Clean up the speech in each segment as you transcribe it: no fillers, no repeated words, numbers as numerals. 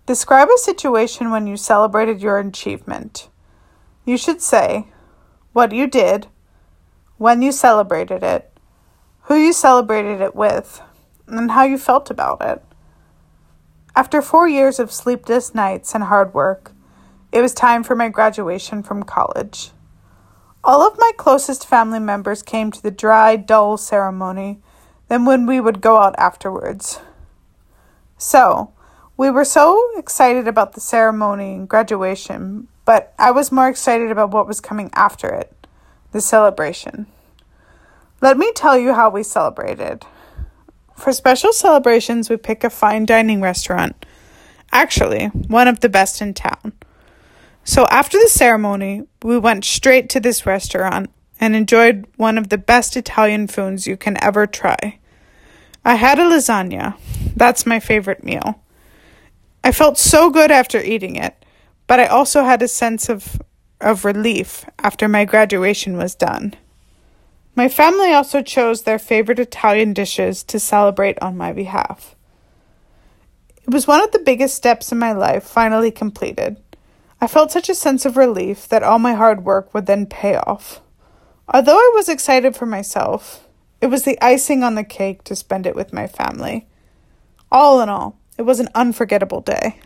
Describe a situation when you celebrated your achievement. You should say what you did, when you celebrated it, who you celebrated it with, and how you felt about it. After 4 years of sleepless nights and hard work, it was time for my graduation from college. All of my closest family members came to the dry, dull ceremony, then when we would go out afterwards. So, we were so excited about the ceremony and graduation, but I was more excited about what was coming after it, the celebration. Let me tell you how we celebrated. For special celebrations, we pick a fine dining restaurant. Actually, one of the best in town. So after the ceremony, we went straight to this restaurant and enjoyed one of the best Italian foods you can ever try. I had a lasagna. That's my favorite meal. I felt so good after eating it, but I also had a sense of relief after my graduation was done. My family also chose their favorite Italian dishes to celebrate on my behalf. It was one of the biggest steps in my life finally completed. I felt such a sense of relief that all my hard work would then pay off. Although I was excited for myself, it was the icing on the cake to spend it with my family. All in all, it was an unforgettable day.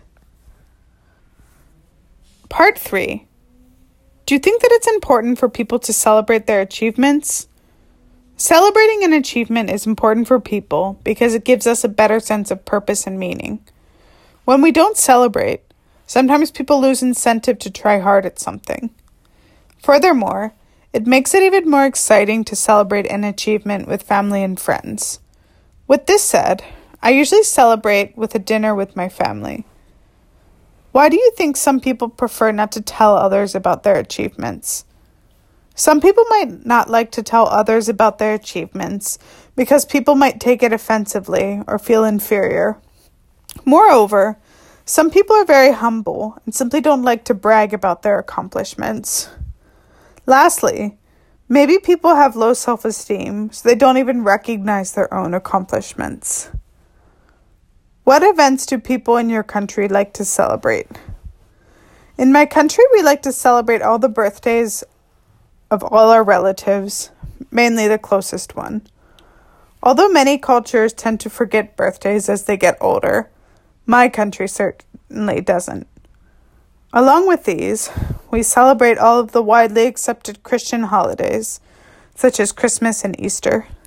Part 3. Do you think that it's important for people to celebrate their achievements? Celebrating an achievement is important for people because it gives us a better sense of purpose and meaning. When we don't celebrate, sometimes people lose incentive to try hard at something. Furthermore, it makes it even more exciting to celebrate an achievement with family and friends. With this said, I usually celebrate with a dinner with my family. Why do you think some people prefer not to tell others about their achievements? Some people might not like to tell others about their achievements because people might take it offensively or feel inferior. Moreover, some people are very humble and simply don't like to brag about their accomplishments. Lastly, maybe people have low self-esteem, so they don't even recognize their own accomplishments. What events do people in your country like to celebrate? In my country, we like to celebrate all the birthdays of all our relatives, mainly the closest one. Although many cultures tend to forget birthdays as they get older, my country certainly doesn't. Along with these, we celebrate all of the widely accepted Christian holidays, such as Christmas and Easter.